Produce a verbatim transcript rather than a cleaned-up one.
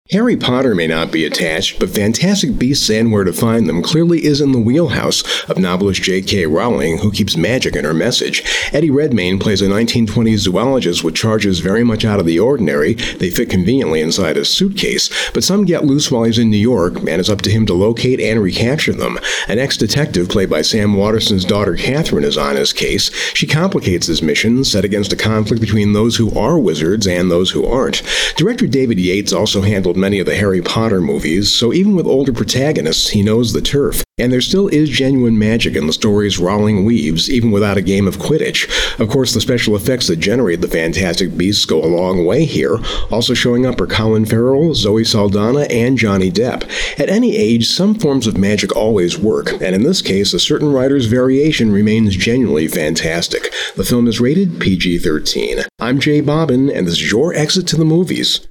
Harry Potter may not be attached, but Fantastic Beasts and Where to Find Them clearly is in the wheelhouse of novelist J K. Rowling, who keeps magic in her message. Eddie Redmayne plays a nineteen twenties zoologist with charges very much out of the ordinary. They fit conveniently inside a suitcase, but some get loose while he's in New York, and it's up to him to locate and recapture them. An ex-detective played by Sam Waterston's daughter Catherine is on his case. She complicates his mission, set against a conflict between those who are wizards and those who aren't. Director David Yates also handled many of the Harry Potter movies, so even with older protagonists, he knows the turf. And there still is genuine magic in the stories Rowling weaves, even without a game of Quidditch. Of course, the special effects that generate the Fantastic Beasts go a long way here. Also showing up are Colin Farrell, Zoe Saldana, and Johnny Depp. At any age, some forms of magic always work, and in this case, a certain writer's variation remains genuinely fantastic. The film is rated P G thirteen. I'm Jay Bobbin, and this is your Exit to the Movies.